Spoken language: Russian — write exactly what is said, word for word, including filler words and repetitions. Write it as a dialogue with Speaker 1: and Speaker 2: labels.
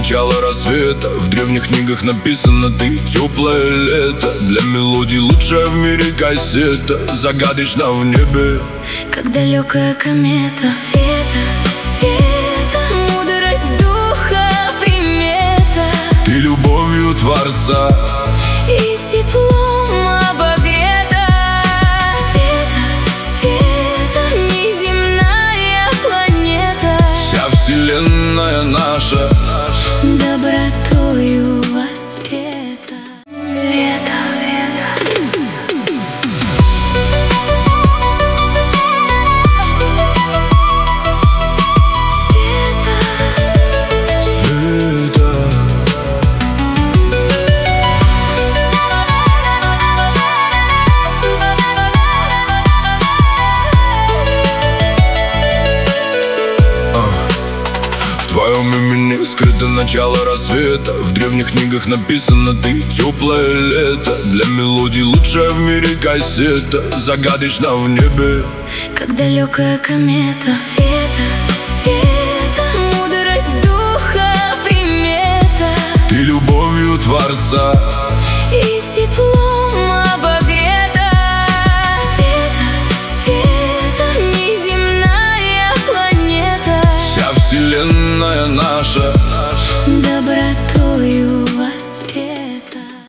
Speaker 1: начало рассвета. В древних книгах написано: ты теплое лето. Для мелодий лучшая в мире кассета. Загадочно в небе,
Speaker 2: как далекая комета. Света, света, мудрость духа, примета.
Speaker 1: ты любовью Творца
Speaker 2: И теплом обогрета. Света, света, неземная планета.
Speaker 1: вся вселенная наша
Speaker 2: Добротою воспета. Света,
Speaker 1: в твоем имени скрыто начало рассвета. В древних книгах написано: ты теплое лето. Для мелодий лучшая в мире кассета. Загадочно в небе,
Speaker 2: как далекая комета. Света, света, мудрость духа, примета.
Speaker 1: ты любовью Творца
Speaker 2: И